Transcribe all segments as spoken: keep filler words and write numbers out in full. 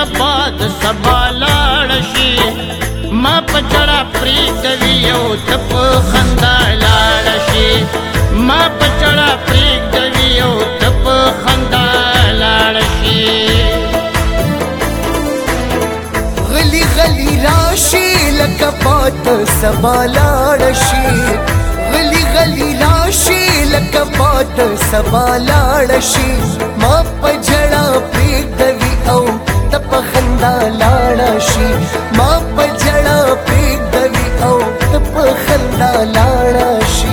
باد سبا لاړ شي ما په جړه پرېږدوي او ته په خندا لاړ شي ما په جړه پرېږدوي او ته په خندا لاړ شي غلی غلی راشي لکه باد سبا لاړ شي غلی غلی راشي لکه باد سبا لاړ شي ما په جړه پرېږدوي او ته په خندا لاړ شي ما په جړه پرېږدوي او ته په خندا لاړ شي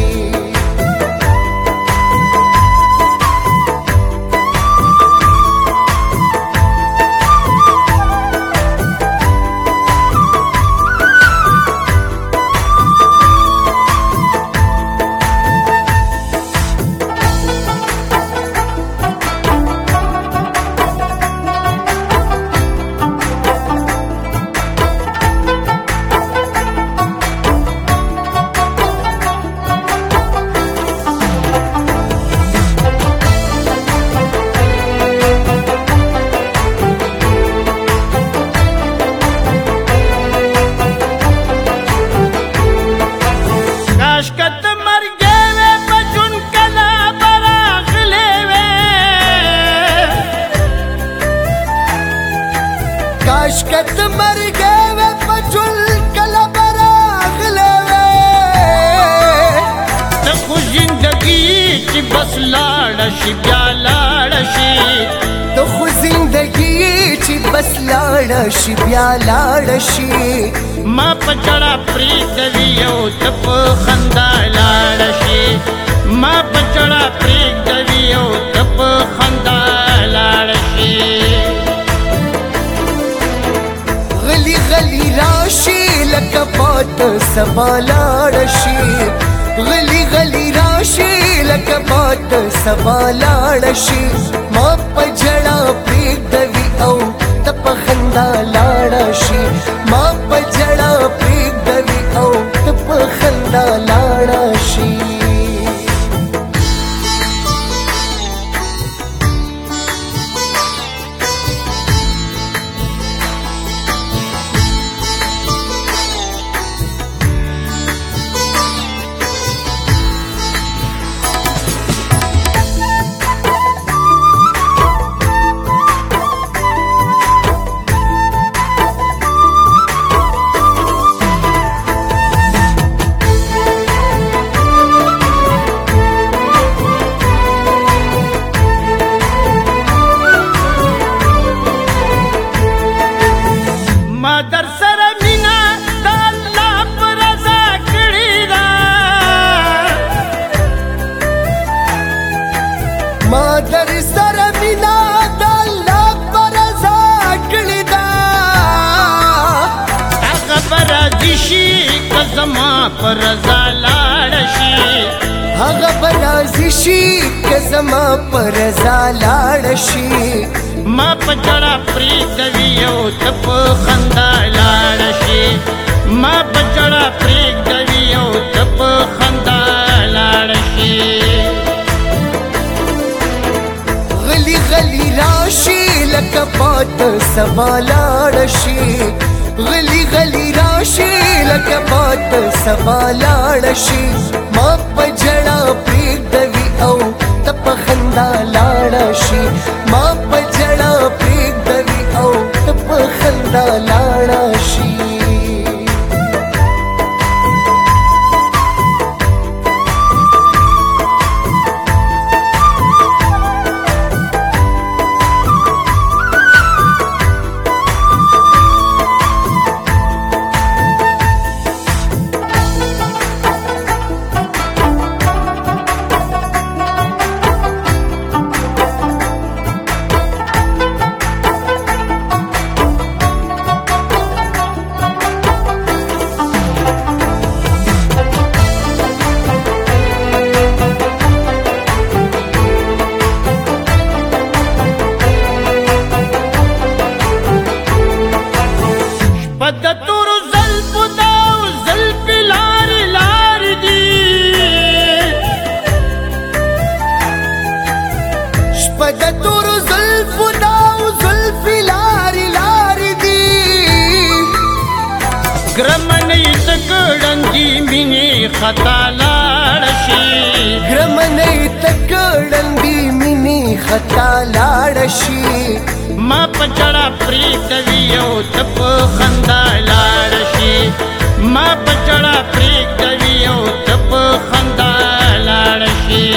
کاش کت مر گئے پچل کلا براغلے ته خو زندگی چې بس لاړ شي بیا لاړ شي ته خو زندگی چې بس لاړ شي بیا لاړ شي ما په جړه پرېږدوي او ته په خندا لاړ شي ما په جړه پرېږدوي او ته په خندا لاړ شي غلی غلی راشي لکه باد سبا لاړ شي غلی غلی راشي لکه باد سبا لاړ شي ما په جړه پرېږدوي او ته په خندا لاړ شي ما په جړه پرېږدوي او ته په خندا لاړ شي در سره مینا د الله په رضا کړې ده ما در سره مینا د الله په رضا کړې ده هغه به راضي شي که زما په رضا لاړ شي هغه به راضي شي که زما په رضا لاړ شي ما په جړه پرېږدوي او ته په خندا لاړ شي ما په جړه پرېږدوي او ته په خندا لاړ شي غلی غلی راشي لکه باد سبا لاړ شي غلی غلی راشي لکه باد سبا لاړ شي ما په جړه پرېږدوي او ته په خندا لاړ شي ما په جړه پرېږدوي او ته په خندا لاړ شي خطا لاړ شي ګرمنۍ تکړندې مینې خطا لاړ شي ما په چړه پرېږدوي او ته په خندا لاړ شي ما په چړه پرېږدوي او ته په خندا لاړ شي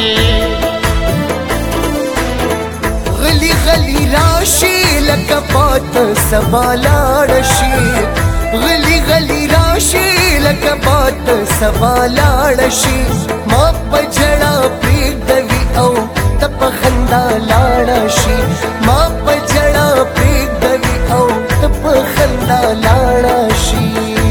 غلی غلی راشي لکه باد سبا لاړ شي غلی غلی راشي لکه باد سبا لاړ شي ما په جړه پرېږدوي او ته په خندا لاړ شي ما په جړه پرېږدوي او ته په خندا لاړ شي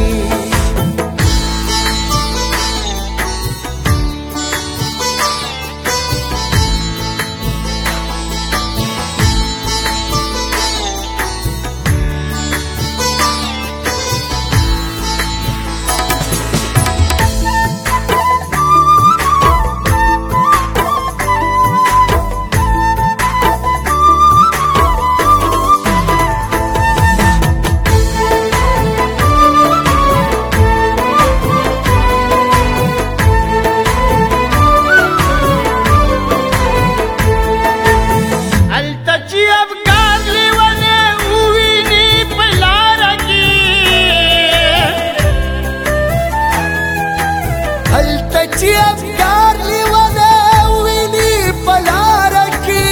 چې افکار لیونه ویني په لاره کې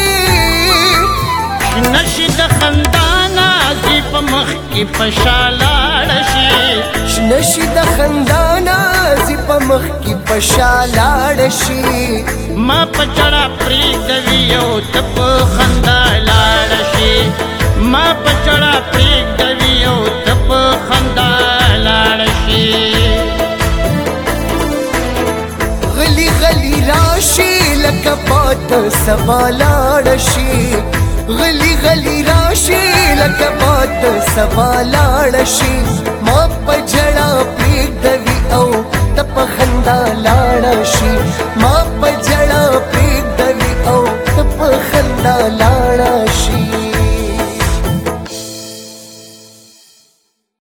نشي د خندا نازي په مخ کې په شا لاړ شي نشي د خندا نازي په مخ کې په شا لاړ شي ما په چړه پرېږدوي او ته په خندا لاړ شي ما په چړه پرېږدوي او ته په خندا لاړ شي غلی غلی راشي لکه باد سبا لاړ شي غلی غلی راشي لکه باد سبا لاړ شي ما په جړه